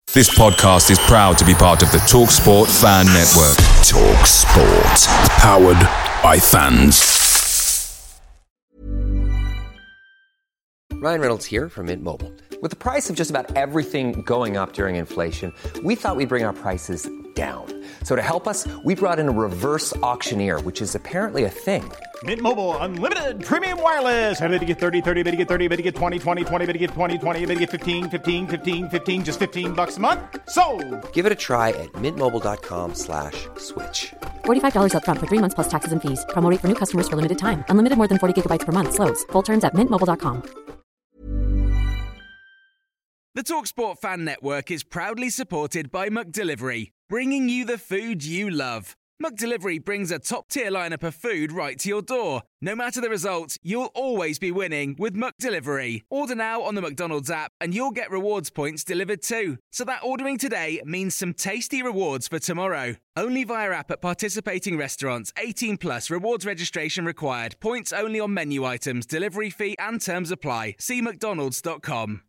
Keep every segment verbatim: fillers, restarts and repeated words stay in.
This podcast is proud to be part of the TalkSport Fan Network. TalkSport. Powered by fans. Ryan Reynolds here from Mint Mobile. With the price of just about everything going up during inflation, we thought we'd bring our prices down. So to help us, we brought in a reverse auctioneer, which is apparently a thing. Mint Mobile Unlimited Premium Wireless. How to get thirty, thirty, how to get thirty, how to get twenty, twenty, twenty, how to get twenty, twenty, how to get fifteen, fifteen, fifteen, fifteen, just fifteen bucks a month? Sold! Give it a try at mintmobile.com slash switch. forty-five dollars up front for three months plus taxes and fees. Promo rate for new customers for limited time. Unlimited more than forty gigabytes per month. Slows full terms at mint mobile dot com. The TalkSport Fan Network is proudly supported by McDelivery, bringing you the food you love. McDelivery brings a top-tier lineup of food right to your door. No matter the result, you'll always be winning with McDelivery. Order now on the McDonald's app and you'll get rewards points delivered too. So that ordering today means some tasty rewards for tomorrow. Only via app at participating restaurants. eighteen plus rewards registration required. Points only on menu items, delivery fee and terms apply. See mcdonalds dot com.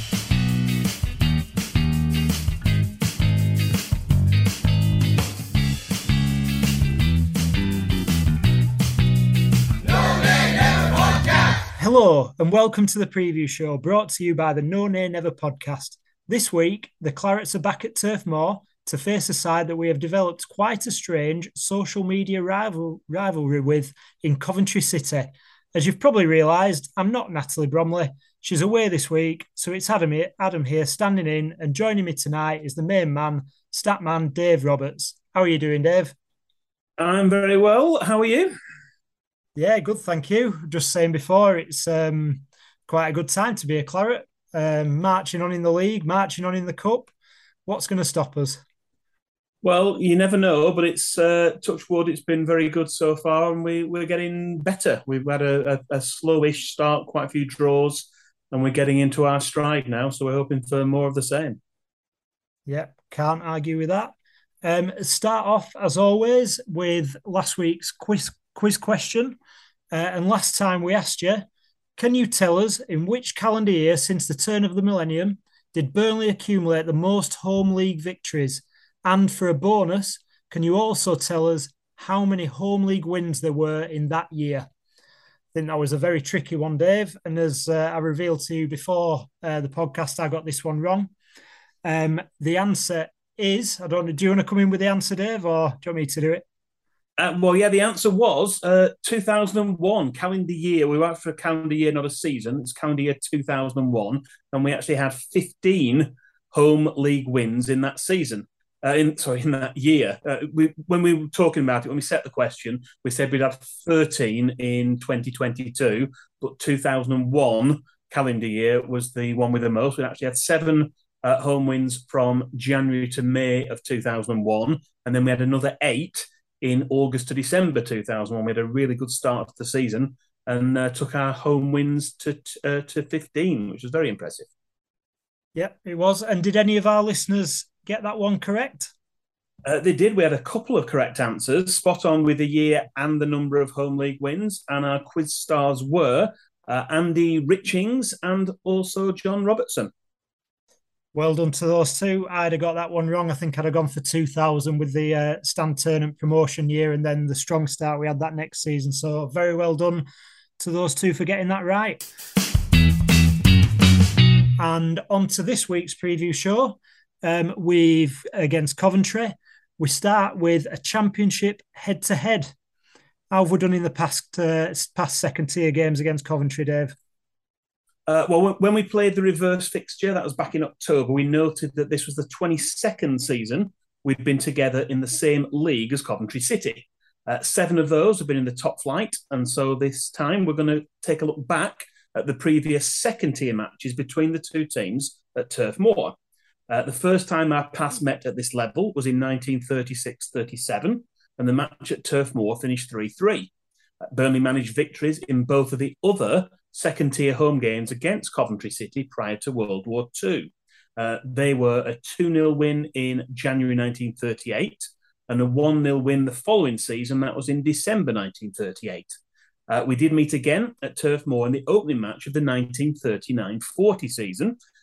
Hello and welcome to the preview show brought to you by the No Nay Never podcast. This week, the Clarets are back at Turf Moor to face a side that we have developed quite a strange social media rival, rivalry with in Coventry City. As you've probably realised, I'm not Natalie Bromley. She's away this week, so it's Adam here, Adam here standing in, and joining me tonight is the main man, Statman Dave Roberts. How are you doing, Dave? I'm very well. How are you? Yeah, good, thank you. Just saying before, it's um, quite a good time to be a Claret. Um, marching on in the league, marching on in the cup. What's going to stop us? Well, you never know, but it's uh, touch wood. It's been very good so far, and we, we're getting better. We've had a, a, a slowish start, quite a few draws, and we're getting into our stride now. So we're hoping for more of the same. Yeah, can't argue with that. Um, start off, as always, with last week's quiz quiz question. Uh, and last time we asked you, can you tell us in which calendar year since the turn of the millennium did Burnley accumulate the most home league victories? And for a bonus, can you also tell us how many home league wins there were in that year? I think that was a very tricky one, Dave. And as uh, I revealed to you before uh, the podcast, I got this one wrong. Um, the answer is, I don't know, do you want to come in with the answer, Dave, or do you want me to do it? Uh, well, yeah, the answer was uh, two thousand one, calendar year. We went for a calendar year, not a season. It's calendar year two thousand one. And we actually had fifteen home league wins in that season. Uh, in Sorry, in that year. Uh, we, when we were talking about it, when we set the question, we said we'd have thirteen in twenty twenty-two, but two thousand one calendar year was the one with the most. We actually had seven uh, home wins from January to May of two thousand one, and then we had another eight in August to December two thousand one. We had a really good start to the season and uh, took our home wins to uh, to fifteen, which was very impressive. Yep, it was. And did any of our listeners get that one correct? Uh, they did. We had a couple of correct answers, spot on with the year and the number of home league wins. And our quiz stars were uh, Andy Richings and also John Robertson. Well done to those two. I'd have got that one wrong. I think I'd have gone for two thousand with the uh, Stan Ternent promotion year and then the strong start we had that next season. So very well done to those two for getting that right. And on to this week's preview show. Um, we've, against Coventry, we start with a championship head-to-head. How have we done in the past, uh, past second-tier games against Coventry, Dave? Uh, well, when we played the reverse fixture, that was back in October, we noted that this was the twenty-second season we'd been together in the same league as Coventry City. Uh, seven of those have been in the top flight, and so this time we're going to take a look back at the previous second-tier matches between the two teams at Turf Moor. Uh, the first time our paths met at this level was in nineteen thirty-six thirty-seven, and the match at Turf Moor finished three three. Uh, Burnley managed victories in both of the other second-tier home games against Coventry City prior to World War Two. Uh, they were a two nil win in January nineteen thirty-eight and a one nil win the following season. That was in December nineteen thirty-eight. Uh, we did meet again at Turf Moor in the opening match of the nineteen thirty-nine forty season,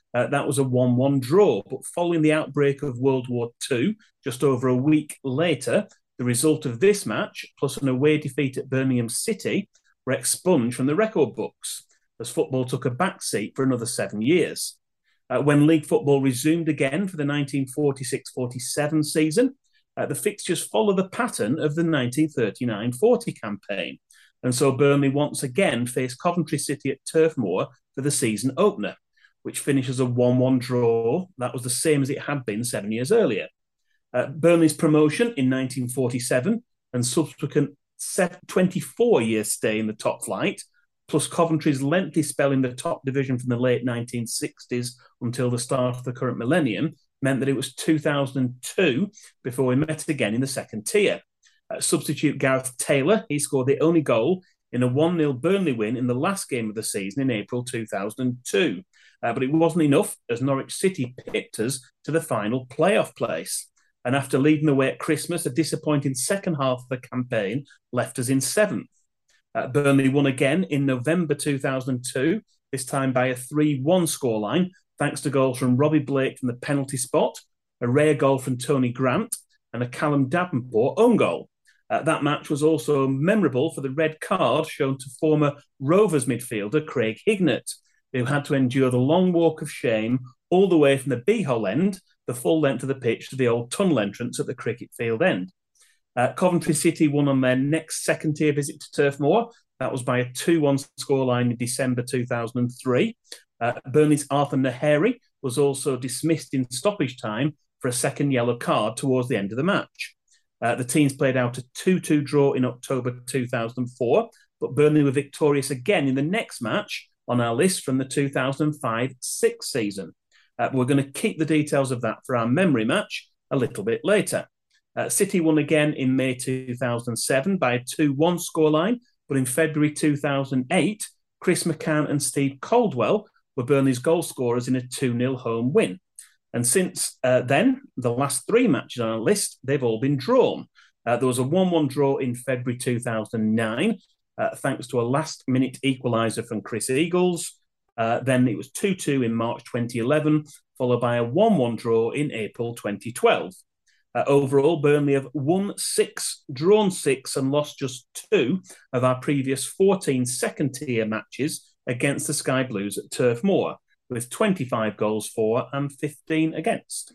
Uh, that was a one one draw. But following the outbreak of World War Two, just over a week later, the result of this match, plus an away defeat at Birmingham City, were expunged from the record books, as football took a backseat for another seven years. Uh, when league football resumed again for the nineteen forty-six forty-seven season, uh, the fixtures follow the pattern of the nineteen thirty-nine forty campaign. And so Burnley once again faced Coventry City at Turf Moor for the season opener, which finishes a one one draw. That was the same as it had been seven years earlier. Uh, Burnley's promotion in nineteen forty-seven and subsequent twenty-four-year stay in the top flight, plus Coventry's lengthy spell in the top division from the late nineteen sixties until the start of the current millennium, meant that it was two thousand two before we met again in the second tier. Uh, substitute Gareth Taylor, he scored the only goal in a one nil Burnley win in the last game of the season in April two thousand two. Uh, but it wasn't enough, as Norwich City picked us to the final playoff place. And after leading away at Christmas, a disappointing second half of the campaign left us in seventh. Uh, Burnley won again in November two thousand two, this time by a three one scoreline, thanks to goals from Robbie Blake from the penalty spot, a rare goal from Tony Grant, and a Callum Davenport own goal. Uh, that match was also memorable for the red card shown to former Rovers midfielder Craig Hignett, who had to endure the long walk of shame all the way from the B-hole end, the full length of the pitch, to the old tunnel entrance at the cricket field end. Uh, Coventry City won on their next second-tier visit to Turf Moor. That was by a two one scoreline in December two thousand three. Uh, Burnley's Arthur Naheri was also dismissed in stoppage time for a second yellow card towards the end of the match. Uh, the teams played out a two two draw in October two thousand four, but Burnley were victorious again in the next match on our list from the two thousand five six season. Uh, we're going to keep the details of that for our memory match a little bit later. Uh, City won again in May two thousand seven by a two one scoreline, but in February two thousand eight, Chris McCann and Steve Caldwell were Burnley's goal scorers in a two nil home win. And since uh, then, the last three matches on our list, they've all been drawn. Uh, there was a one one draw in February two thousand nine, uh, thanks to a last-minute equaliser from Chris Eagles. Uh, then it was two two in March twenty eleven, followed by a one one draw in April twenty twelve. Uh, overall, Burnley have won six, drawn six, and lost just two of our previous fourteen second-tier matches against the Sky Blues at Turf Moor, with twenty-five goals for and fifteen against.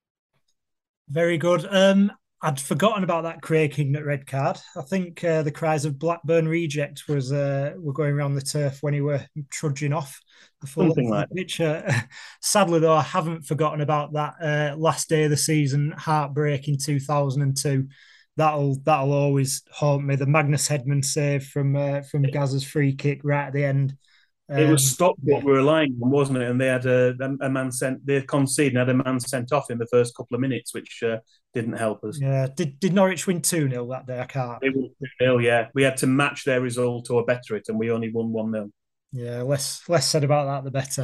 Very good. Um, I'd forgotten about that Craig Hignett red card. I think uh, the cries of Blackburn reject was uh, were going around the turf when he were trudging off the full Something like that. pitch. Uh, sadly, though, I haven't forgotten about that uh, last day of the season heartbreak in two thousand two. That'll that'll always haunt me. The Magnus Hedman save from uh, from Gazza's free kick right at the end. It was stopped Um, what we were relying on, wasn't it? And they had a, a man sent. They conceded and had a man sent off in the first couple of minutes, which uh, didn't help us. Yeah, did did Norwich win two nil that day? I can't. They won two nil, yeah. We had to match their result or better it, and we only won one nil. Yeah, less less said about that, the better.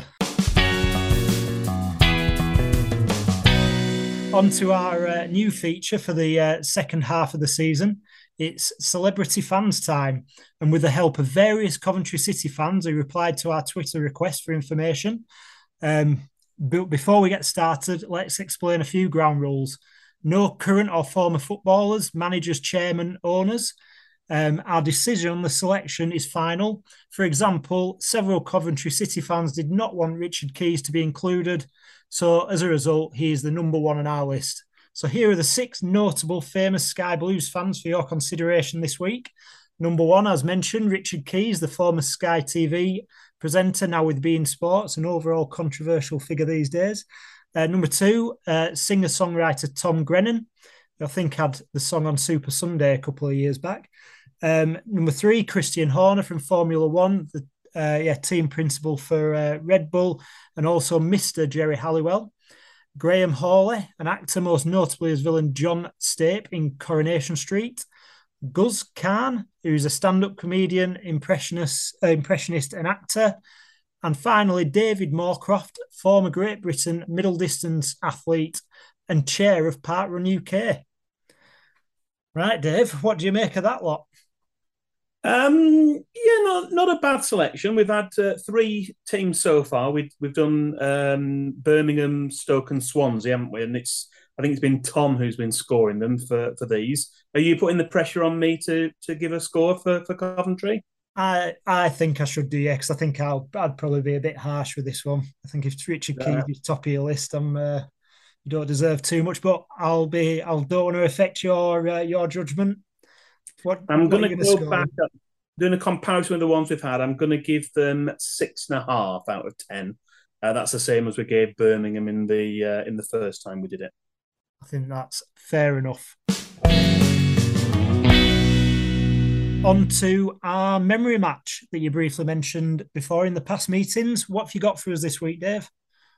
On to our uh, new feature for the uh, second half of the season. It's Celebrity Fans Time. And with the help of various Coventry City fans who replied to our Twitter request for information, um, but before we get started, let's explain a few ground rules. No current or former footballers, managers, chairmen, owners. Um, our decision on the selection is final. For example, several Coventry City fans did not want Richard Keys to be included. So as a result, he is the number one on our list. So here are the six notable famous Sky Blues fans for your consideration this week. Number one, as mentioned, Richard Keys, the former Sky T V presenter, now with beIN Sports, an overall controversial figure these days. Uh, number two, uh, singer-songwriter Tom Grennan, who I think had the song on Super Sunday a couple of years back. Um, number three, Christian Horner from Formula One, the uh, yeah, team principal for uh, Red Bull, and also Mister Jerry Halliwell. Graham Hawley, an actor most notably as villain John Stape in Coronation Street. Guz Khan, who's a stand-up comedian, impressionist, uh, impressionist and actor. And finally, David Moorcroft, former Great Britain middle-distance athlete and chair of Parkrun U K. Right, Dave, what do you make of that lot? Um, yeah, not not a bad selection. We've had uh, three teams so far. We've we've done um, Birmingham, Stoke, and Swansea, haven't we? And it's I think it's been Tom who's been scoring them for, for these. Are you putting the pressure on me to to give a score for, for Coventry? I I think I should do, yeah, because I think I'll I'd probably be a bit harsh with this one. I think if Richard Yeah. Keys is top of your list, I'm uh, you don't deserve too much. But I'll be I'll don't want to affect your uh, your judgment. What I'm what going are to you go score? back up, doing a comparison with the ones we've had. I'm going to give them six and a half out of ten. Uh, that's the same as we gave Birmingham in the uh, in the first time we did it. I think that's fair enough. On to our memory match that you briefly mentioned before in the past meetings. What have you got for us this week, Dave?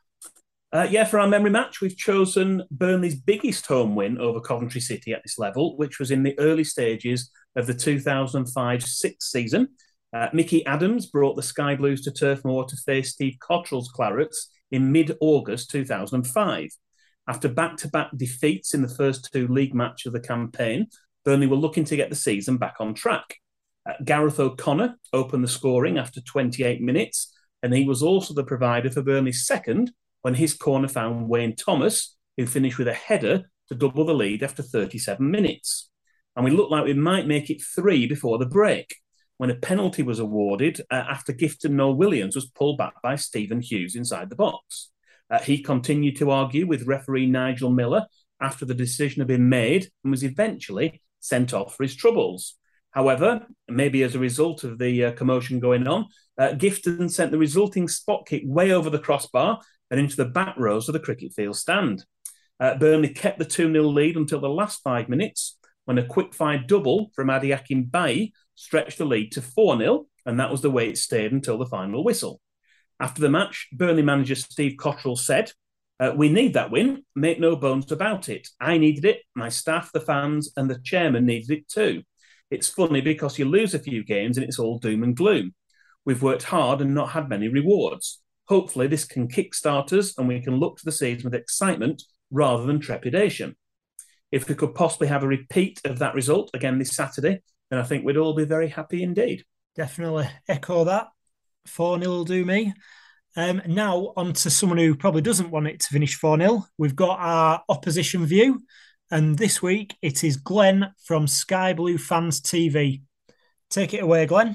Uh, yeah, for our memory match, we've chosen Burnley's biggest home win over Coventry City at this level, which was in the early stages of the two thousand five six season. Uh, Mickey Adams brought the Sky Blues to Turf Moor to face Steve Cottrell's Clarets in mid-August two thousand five. After back-to-back defeats in the first two league matches of the campaign, Burnley were looking to get the season back on track. Uh, Gareth O'Connor opened the scoring after twenty-eight minutes, and he was also the provider for Burnley's second when his corner found Wayne Thomas, who finished with a header to double the lead after thirty-seven minutes. And we looked like we might make it three before the break, when a penalty was awarded uh, after Gifton Noel Williams was pulled back by Stephen Hughes inside the box. Uh, he continued to argue with referee Nigel Miller after the decision had been made and was eventually sent off for his troubles. However, maybe as a result of the uh, commotion going on, uh, Gifton sent the resulting spot kick way over the crossbar and into the back rows of the cricket field stand. Uh, Burnley kept the two nil lead until the last five minutes, when a quick-fire double from Adi Akinbayi stretched the lead to four nil, and that was the way it stayed until the final whistle. After the match, Burnley manager Steve Cottrell said, uh, "We need that win, make no bones about it. I needed it, my staff, the fans, and the chairman needed it too. It's funny because you lose a few games and it's all doom and gloom. We've worked hard and not had many rewards. Hopefully this can kickstart us and we can look to the season with excitement rather than trepidation. If we could possibly have a repeat of that result again this Saturday, then I think we'd all be very happy indeed." Definitely echo that. four nil will do me. Um, now, on to someone who probably doesn't want it to finish four nil. We've got our opposition view, and this week it is Glenn from Sky Blue Fans T V. Take it away, Glenn.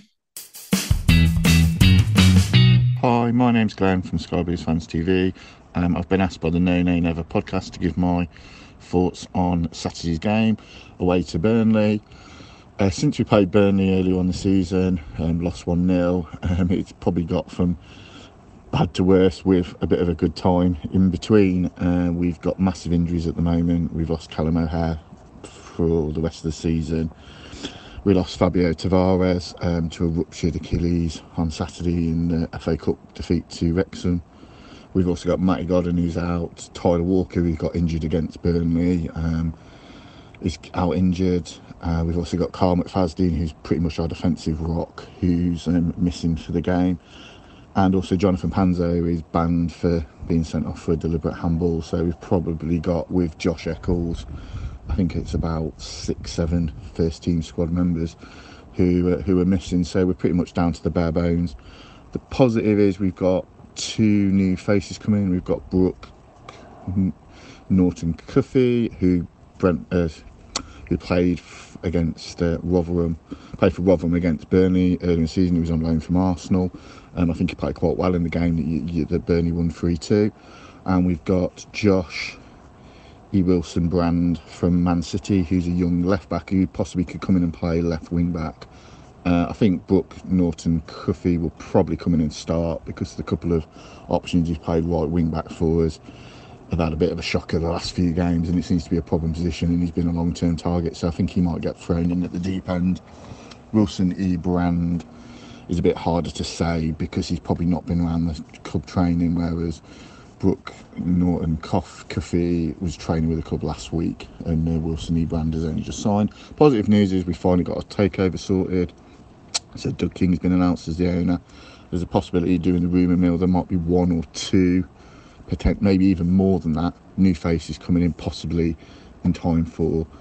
Hi, my name's Glenn from Sky Blues Fans T V. Um, I've been asked by the No Nay Never podcast to give my thoughts on Saturday's game away to Burnley. Uh, since we played Burnley earlier on the season, um, lost one nil, um, it's probably got from bad to worse with a bit of a good time in between. Uh, we've got massive injuries at the moment. We've lost Callum O'Hare for the rest of the season. We lost Fabio Tavares um, to a ruptured Achilles on Saturday in the F A Cup defeat to Wrexham. We've also got Matty Godden, who's out. Tyler Walker, who got injured against Burnley, um, is out injured. Uh, we've also got Carl McFadden, who's pretty much our defensive rock, who's um, missing for the game. And also Jonathan Panzo is banned for being sent off for a deliberate handball. So we've probably got, with Josh Eccles, I think it's about six, seven first-team squad members who uh, who are missing. So we're pretty much down to the bare bones. The positive is we've got two new faces coming in. We've got Brooke Norton Cuffy, who Brent uh, who played f- against uh, Rotherham, played for Rotherham against Burnley earlier in the season. He was on loan from Arsenal, and I think he played quite well in the game that, you, you, that Burnley won three two. And we've got Josh E. Wilson Brand from Man City, who's a young left back who possibly could come in and play left wing back. Uh, I think Brooke Norton Cuffy will probably come in and start because of the couple of options he's played right wing back for us have had a bit of a shocker the last few games, and it seems to be a problem position, and he's been a long-term target, so I think he might get thrown in at the deep end. Wilson E. Brand is a bit harder to say because he's probably not been around the club training, whereas Brooke Norton Cuffy was training with the club last week, and uh, Wilson E. Brand has only just signed. Positive news is we finally got a takeover sorted. So Doug King has been announced as the owner. There's a possibility during the rumour mill there might be one or two, maybe even more than that, new faces coming in possibly in time for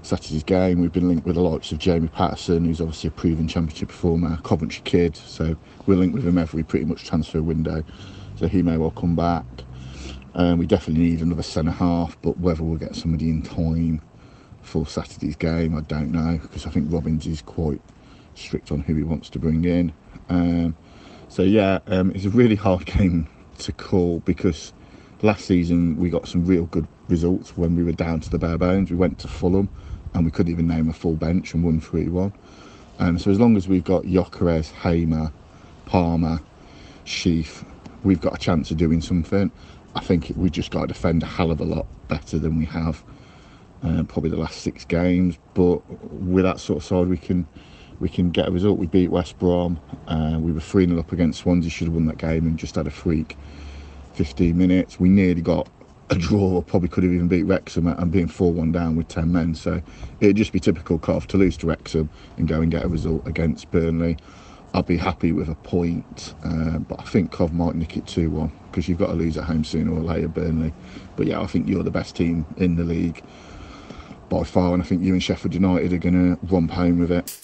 Saturday's game. We've been linked with the likes of Jamie Patterson, who's obviously a proven championship performer, Coventry kid, so we're linked with him every pretty much transfer window, so he may well come back. Um, we definitely need another centre half, but whether we'll get somebody in time for Saturday's game, I don't know, because I think Robbins is quite strict on who he wants to bring in. Um, so yeah, um, it's a really hard game to call, because last season we got some real good results when we were down to the bare bones. We went to Fulham and we couldn't even name a full bench and won three one. And so as long as we've got Gyökeres, Hamer, Palmer, Sheaf, we've got a chance of doing something. I think we just got to defend a hell of a lot better than we have uh, probably the last six games. But with that sort of side, we can we can get a result. We beat West Brom. Uh, we were three nil up against Swansea. Should have won that game and just had a freak fifteen minutes. We nearly got a draw. Probably could have even beat Wrexham and being four one down with ten men. So it'd just be typical Cov to lose to Wrexham and go and get a result against Burnley. I'd be happy with a point, uh, but I think Cov might nick it two one, because you've got to lose at home sooner or later, Burnley. But yeah, I think you're the best team in the league by far, and I think you and Sheffield United are going to romp home with it.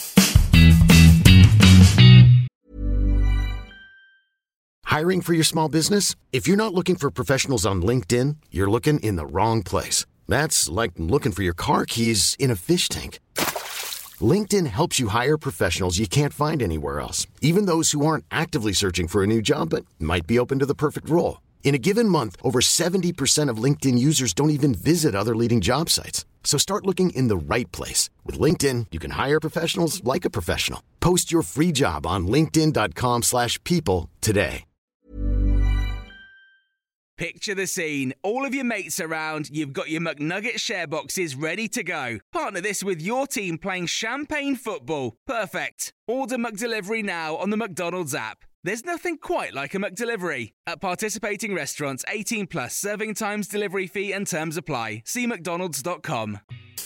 Hiring for your small business? If you're not looking for professionals on LinkedIn, you're looking in the wrong place. That's like looking for your car keys in a fish tank. LinkedIn helps you hire professionals you can't find anywhere else, even those who aren't actively searching for a new job but might be open to the perfect role. In a given month, over seventy percent of LinkedIn users don't even visit other leading job sites. So start looking in the right place. With LinkedIn, you can hire professionals like a professional. Post your free job on linkedin.com slash people today. Picture the scene. All of your mates around, you've got your McNugget share boxes ready to go. Partner this with your team playing champagne football. Perfect. Order McDelivery now on the McDonald's app. There's nothing quite like a McDelivery. At participating restaurants, eighteen plus, serving times, delivery fee and terms apply. See mcdonalds dot com.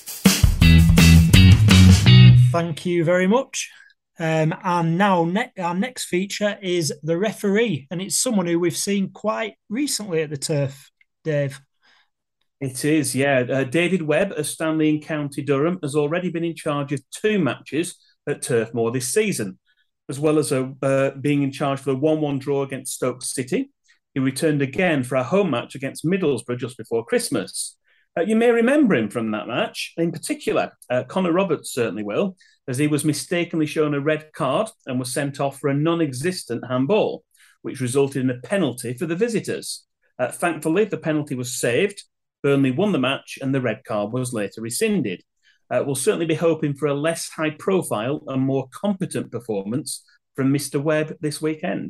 Thank you very much. Um, and now ne- our next feature is the referee, and it's someone who we've seen quite recently at the Turf, Dave. It is, yeah. Uh, David Webb of Stanley in County Durham has already been in charge of two matches at Turf Moor this season, as well as a, uh, being in charge for the one one draw against Stoke City. He returned again for a home match against Middlesbrough just before Christmas. Uh, you may remember him from that match. In particular, uh, Connor Roberts certainly will, as he was mistakenly shown a red card and was sent off for a non-existent handball, which resulted in a penalty for the visitors. Uh, thankfully, the penalty was saved. Burnley won the match and the red card was later rescinded. Uh, we'll certainly be hoping for a less high-profile and more competent performance from Mister Webb this weekend.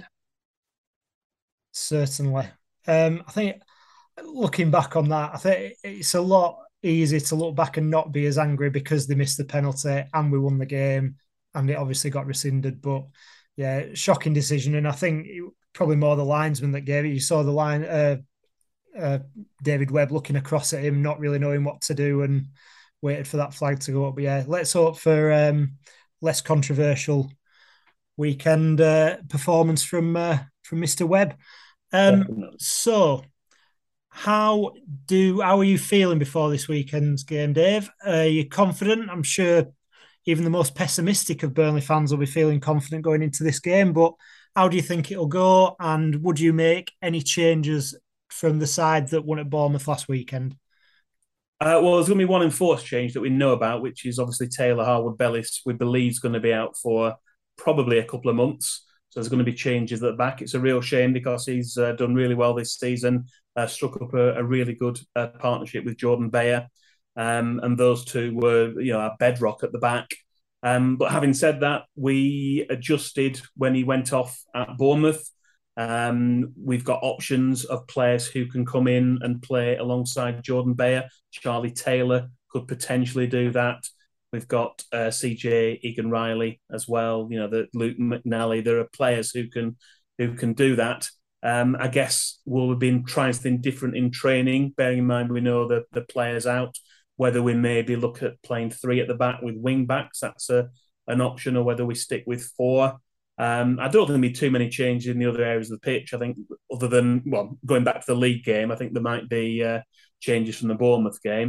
Certainly. Um, I think, looking back on that, I think it's a lot easier to look back and not be as angry because they missed the penalty and we won the game and it obviously got rescinded. But yeah, shocking decision. And I think it, probably more the linesman that gave it. You saw the line, uh, uh, David Webb looking across at him, not really knowing what to do, and waited for that flag to go up. But yeah, let's hope for um, less controversial weekend uh, performance from uh, from Mister Webb. Um, so, how do how are you feeling before this weekend's game, Dave? Are you confident? I'm sure even the most pessimistic of Burnley fans will be feeling confident going into this game. But how do you think it'll go? And would you make any changes from the side that won at Bournemouth last weekend? Uh, well, there's going to be one enforced change that we know about, which is obviously Taylor Harwood-Bellis, we believe, is going to be out for probably a couple of months. So there's going to be changes at the back. It's a real shame because he's uh, done really well this season, uh, struck up a, a really good uh, partnership with Jordan Bayer. Um, and those two were, you know, our bedrock at the back. Um, but having said that, we adjusted when he went off at Bournemouth. Um, we've got options of players who can come in and play alongside Jordan Bayer. Charlie Taylor could potentially do that. We've got uh, C J Egan-Riley as well. You know, the Luke McNally. There are players who can who can do that. Um, I guess we'll have been trying something different in training. Bearing in mind we know that the players out. Whether we maybe look at playing three at the back with wing backs, that's a, an option, or whether we stick with four. Um, I don't think there'll be too many changes in the other areas of the pitch. I think other than, well, going back to the league game, I think there might be uh, changes from the Bournemouth game.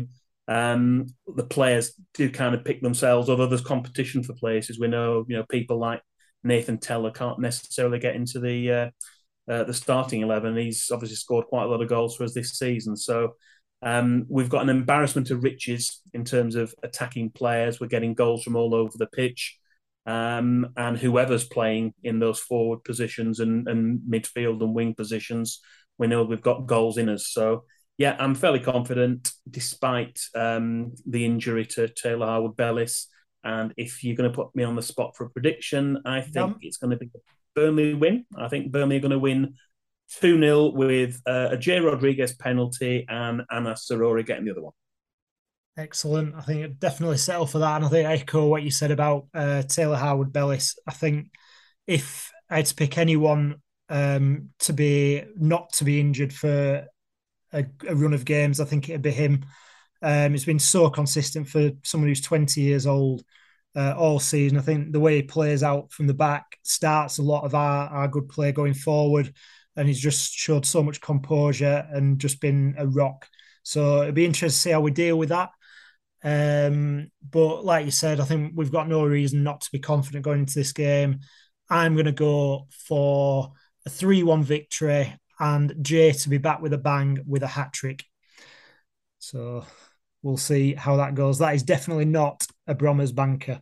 Um, the players do kind of pick themselves, although there's competition for places. We know, you know, people like Nathan Teller can't necessarily get into the uh, uh, the starting eleven. He's obviously scored quite a lot of goals for us this season. So um, we've got an embarrassment of riches in terms of attacking players. We're getting goals from all over the pitch. Um, and whoever's playing in those forward positions and, and midfield and wing positions, we know we've got goals in us. So, yeah, I'm fairly confident despite um, the injury to Taylor Harwood-Bellis. And if you're going to put me on the spot for a prediction, I think um, it's going to be a Burnley win. I think Burnley are going to win two nil with uh, a Jay Rodriguez penalty and Anna Sarori getting the other one. Excellent. I think it definitely settle for that. And I think I echo what you said about uh, Taylor Harwood-Bellis. I think if I had to pick anyone um, to be not to be injured for a, a run of games, I think it'd be him. Um, he's been so consistent for someone who's twenty years old uh, all season. I think the way he plays out from the back starts a lot of our, our good play going forward. And he's just showed so much composure and just been a rock. So it'd be interesting to see how we deal with that. Um, but like you said, I think we've got no reason not to be confident going into this game. I'm going to go for a three one victory and Jay to be back with a bang with a hat-trick. So we'll see how that goes. That is definitely not a Bromers banker.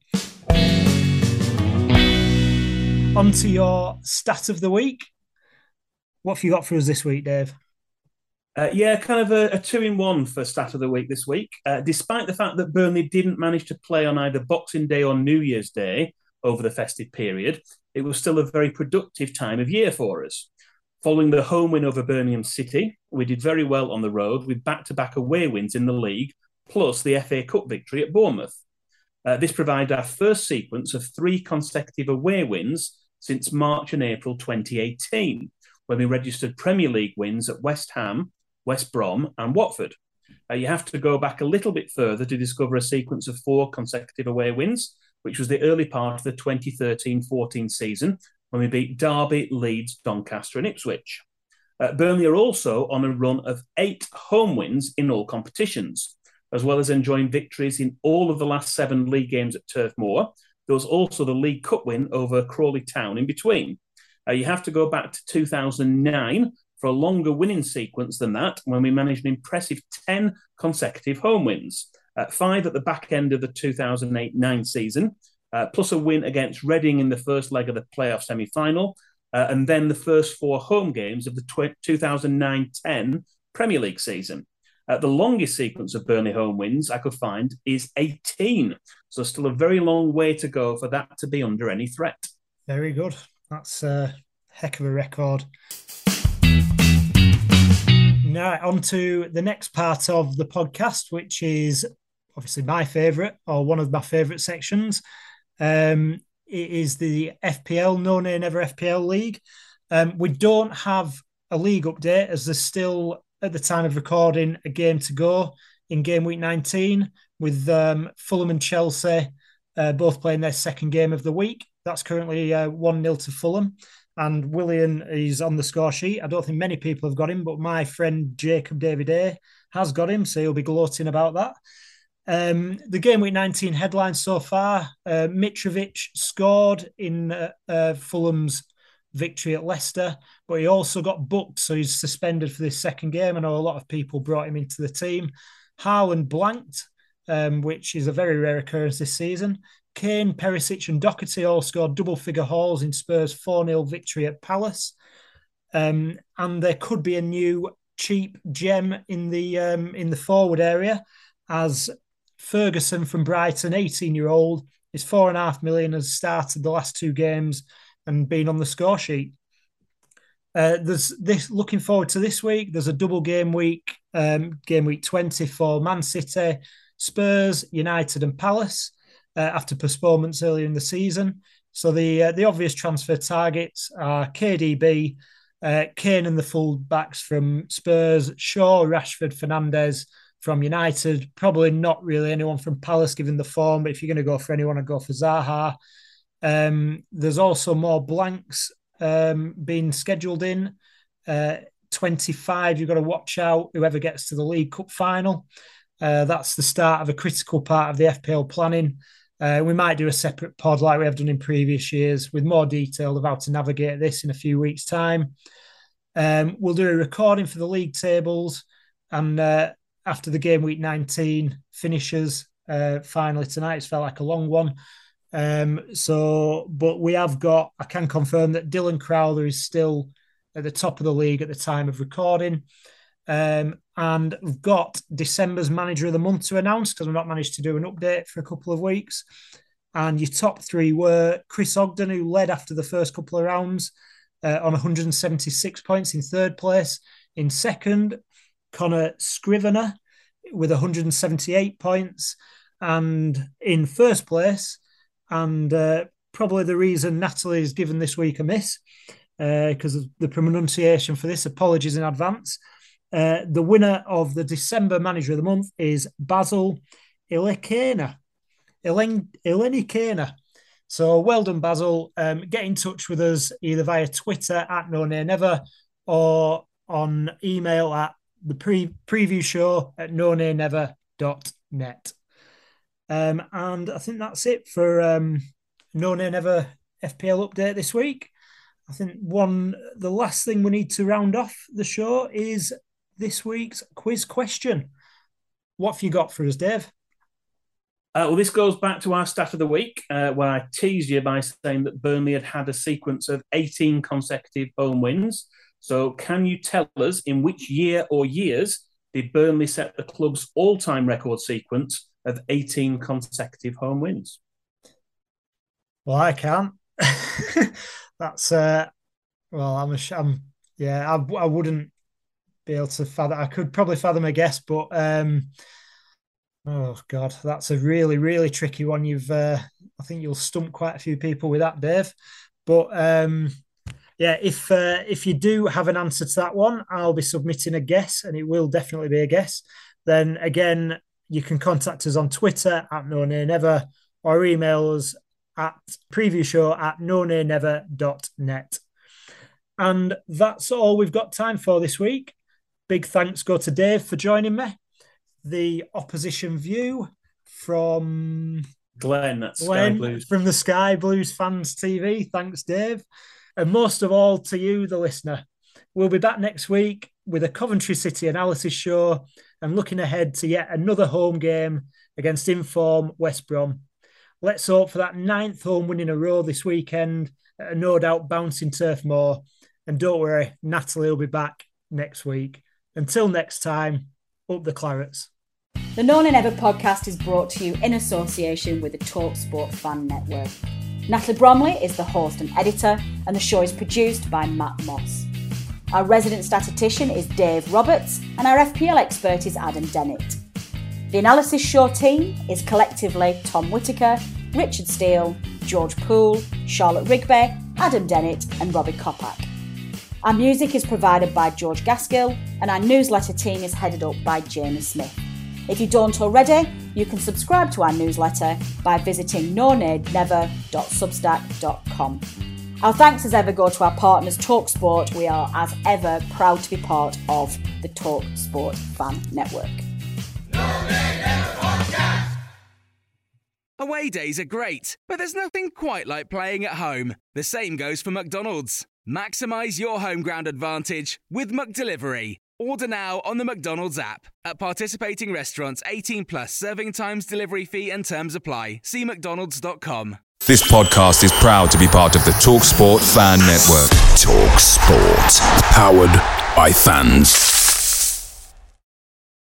On to your stat of the week. What have you got for us this week, Dave? Uh, yeah, kind of a, a two-in-one for stat of the week this week. Uh, despite the fact that Burnley didn't manage to play on either Boxing Day or New Year's Day over the festive period, it was still a very productive time of year for us. Following the home win over Birmingham City, we did very well on the road with back-to-back away wins in the league, plus the F A Cup victory at Bournemouth. Uh, this provided our first sequence of three consecutive away wins since March and April twenty eighteen, when we registered Premier League wins at West Ham, West Brom and Watford. Uh, you have to go back a little bit further to discover a sequence of four consecutive away wins, which was the early part of the twenty thirteen fourteen season when we beat Derby, Leeds, Doncaster and Ipswich. Uh, Burnley are also on a run of eight home wins in all competitions, as well as enjoying victories in all of the last seven league games at Turf Moor. There was also the League Cup win over Crawley Town in between. Uh, you have to go back to two thousand nine for a longer winning sequence than that, when we managed an impressive ten consecutive home wins. Uh, five at the back end of the two thousand eight nine season, uh, plus a win against Reading in the first leg of the playoff semi-final, uh, and then the first four home games of the two thousand nine ten Premier League season. Uh, the longest sequence of Burnley home wins I could find is eighteen. So still a very long way to go for that to be under any threat. Very good. That's a heck of a record. Now, on to the next part of the podcast, which is obviously my favourite, or one of my favourite sections. Um, it is the F P L, No Nay Never F P L League. Um, we don't have a league update, as there's still, at the time of recording, a game to go in game week nineteen, with um, Fulham and Chelsea uh, both playing their second game of the week. That's currently uh, one nil to Fulham. And William is on the score sheet. I don't think many people have got him, but my friend Jacob David A has got him, so he'll be gloating about that. Um, the game week nineteen headlines so far: uh, Mitrovic scored in uh, uh, Fulham's victory at Leicester, but he also got booked, so he's suspended for this second game. I know a lot of people brought him into the team. Haaland blanked, um, which is a very rare occurrence this season. Kane, Perisic and Doherty all scored double-figure hauls in Spurs' four nil victory at Palace. Um, and there could be a new cheap gem in the um, in the forward area, as Ferguson from Brighton, eighteen-year-old, is four and a half million, has started the last two games and been on the score sheet. Uh, there's this. Looking forward to this week. There's a double game week, um, game week twenty for Man City, Spurs, United and Palace. Uh, after postponements earlier in the season. So the uh, the obvious transfer targets are K D B, uh, Kane and the full backs from Spurs, Shaw, Rashford, Fernandes from United. Probably not really anyone from Palace given the form, but if you're going to go for anyone, I'd go for Zaha. Um, there's also more blanks um, being scheduled in. Uh, twenty-five, you've got to watch out whoever gets to the League Cup final. Uh, that's the start of a critical part of the F P L planning. Uh, we might do a separate pod like we have done in previous years with more detail of how to navigate this in a few weeks' time. Um, we'll do a recording for the league tables, and uh, after the game week nineteen finishes, uh, finally tonight, it's felt like a long one. Um, so, but we have got, I can confirm that Dylan Crowther is still at the top of the league at the time of recording. Um, and we've got December's Manager of the Month to announce because I've not managed to do an update for a couple of weeks. And your top three were Chris Ogden, who led after the first couple of rounds uh, on one hundred seventy-six points in third place. In second, Connor Scrivener with one hundred seventy-eight points. And in first place, and uh, probably the reason Natalie is given this week a miss because uh, of the pronunciation for this, apologies in advance. Uh, the winner of the December Manager of the Month is Basil Ilenikena. Ilenikena. So well done, Basil. Um, get in touch with us either via Twitter at No Nay Never or on email at the pre- preview show at no nay never dot net. Um, and I think that's it for um, No Nay Never F P L update this week. I think one, the last thing we need to round off the show is this week's quiz question. What have you got for us, Dave? Uh, well, this goes back to our stat of the week, uh, where I teased you by saying that Burnley had had a sequence of eighteen consecutive home wins. So can you tell us in which year or years did Burnley set the club's all-time record sequence of eighteen consecutive home wins? Well, I can't. That's, uh, well, I'm, a, I'm yeah, I, I wouldn't be able to fathom. I could probably fathom a guess, but um, oh God, that's a really, really tricky one. You've, uh, I think you'll stump quite a few people with that, Dave. But um, yeah, if uh, if you do have an answer to that one, I'll be submitting a guess, and it will definitely be a guess. Then again, you can contact us on Twitter at No Nay Never or email us at preview show at no nay never dot net. And that's all we've got time for this week. Big thanks go to Dave for joining me. The opposition view from Glenn, that's Glenn Sky Blues. From the Sky Blues Fans T V. Thanks, Dave. And most of all to you, the listener. We'll be back next week with a Coventry City analysis show and looking ahead to yet another home game against Inform West Brom. Let's hope for that ninth home win in a row this weekend at a no doubt bouncing Turf Moor. And don't worry, Natalie will be back next week. Until next time, up the Clarets. The No Nay Never podcast is brought to you in association with the TalkSport Fan Network. Natalie Bromley is the host and editor, and the show is produced by Matt Moss. Our resident statistician is Dave Roberts, and our F P L expert is Adam Dennett. The Analysis Show team is collectively Tom Whittaker, Richard Steele, George Poole, Charlotte Rigby, Adam Dennett and Robbie Kopak. Our music is provided by George Gaskill, and our newsletter team is headed up by Jamie Smith. If you don't already, you can subscribe to our newsletter by visiting no nay never dot substack dot com. Our thanks as ever go to our partners TalkSport. We are as ever proud to be part of the TalkSport Fan Network. Away days are great, but there's nothing quite like playing at home. The same goes for McDonald's. Maximise your home ground advantage with McDelivery. Order now on the McDonald's app. At participating restaurants, eighteen plus, serving times, delivery fee and terms apply. See mcdonalds dot com. This podcast is proud to be part of the TalkSport Fan Network. TalkSport. Powered by fans.